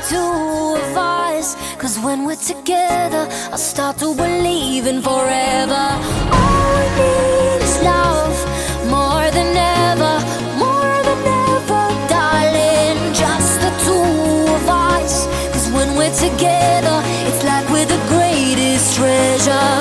two of us. 'Cause when we're together, I start to believe in forever. All we need is love, more than ever, darling. Just the two of us. 'Cause when we're together, it's like we're the greatest treasure.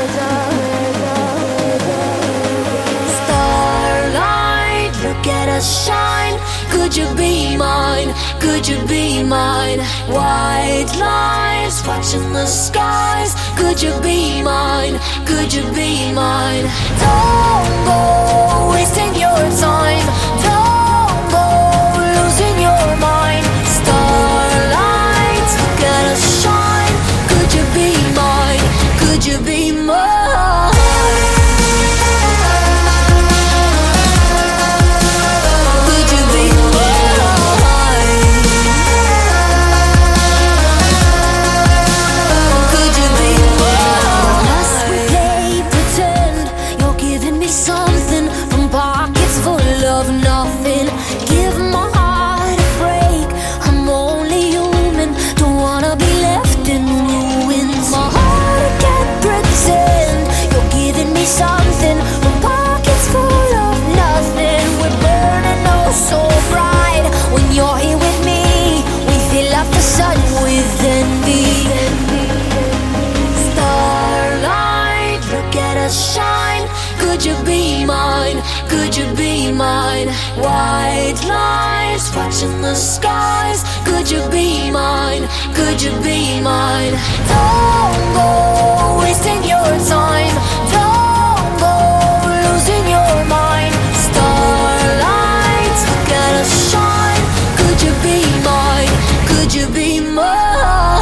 Starlight, look at us shine. Could you be mine? Could you be mine? White lights watching the skies. Could you be mine? Could you be mine? Don't go wasting your time. Don't go losing your mind. Starlight, look at us shine. Could you be mine? Could you be mine? Something from pockets full of nothing. Give my heart a break. I'm only human. Don't wanna be left in ruins. My heart can't pretend. You're giving me something from pockets full of nothing. We're burning oh so bright. When you're here with me, we fill up the sun with envy. Starlight, look at us shine. Could you be mine? Could you be mine? White lights watching the skies. Could you be mine? Could you be mine? Don't go wasting your time. Don't go losing your mind. Starlight, look at us shine. Could you be mine? Could you be mine?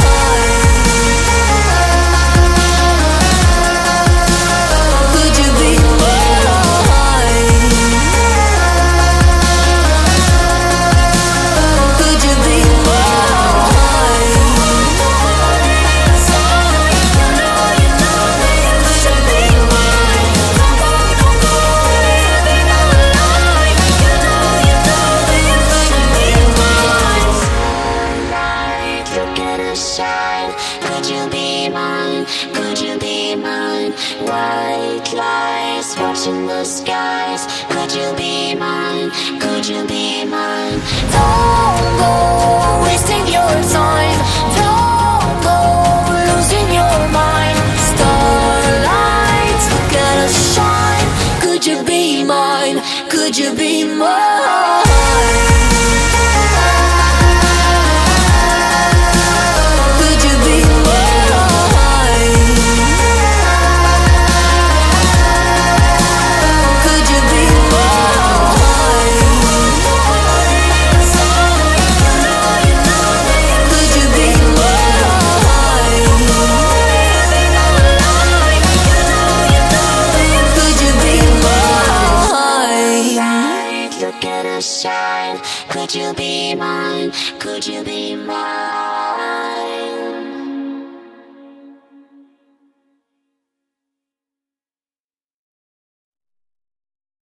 Could you be mine? Could you be mine? White lights watching the skies. Could you be mine? Could you be mine? Don't go wasting your time. Don't go losing your mind. Starlight, look at us shine. Could you be mine? Could you be mine? Shine. Could you be mine? Could you be mine?